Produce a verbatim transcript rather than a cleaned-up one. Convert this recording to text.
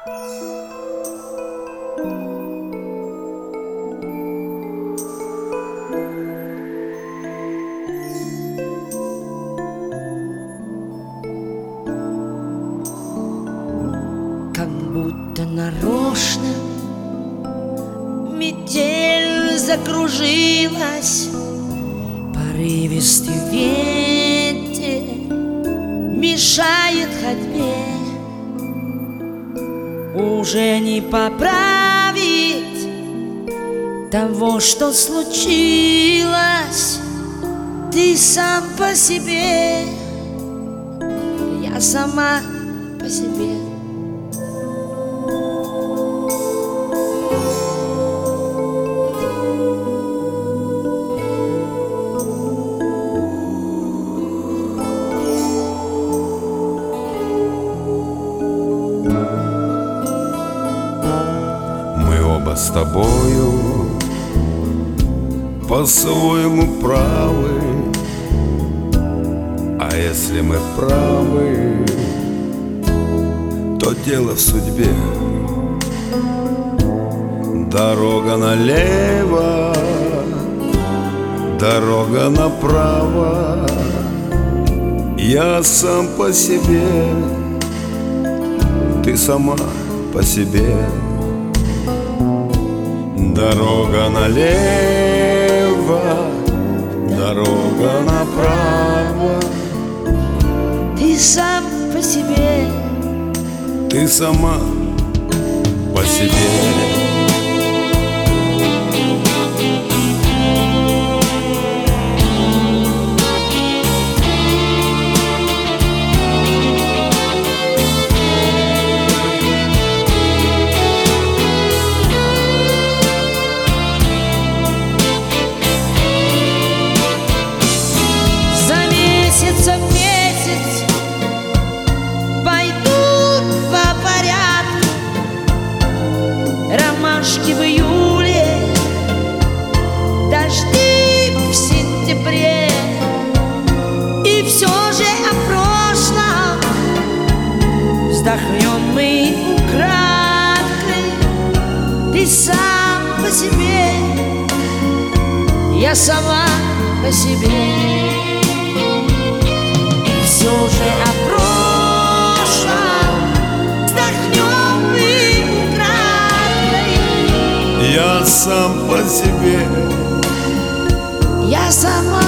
Как будто нарочно метель закружилась, порывистый ветер мешает ходьбе. Уже не поправить того, что случилось. Ты сам по себе, я сама по себе. С тобою по-своему правы, а если мы правы, то дело в судьбе. Дорога налево, дорога направо, я сам по себе, ты сама по себе. Дорога налево, дорога направо, ты сам по себе, ты сама по себе. В месяц пойдут по порядку ромашки в июле, дожди в сентябре. И все же о прошлом вздохнем мы украдкой. Ты сам по себе, я сама по себе. Все же о прошлом вздохнем мы украдкой. Я сам по себе, я сама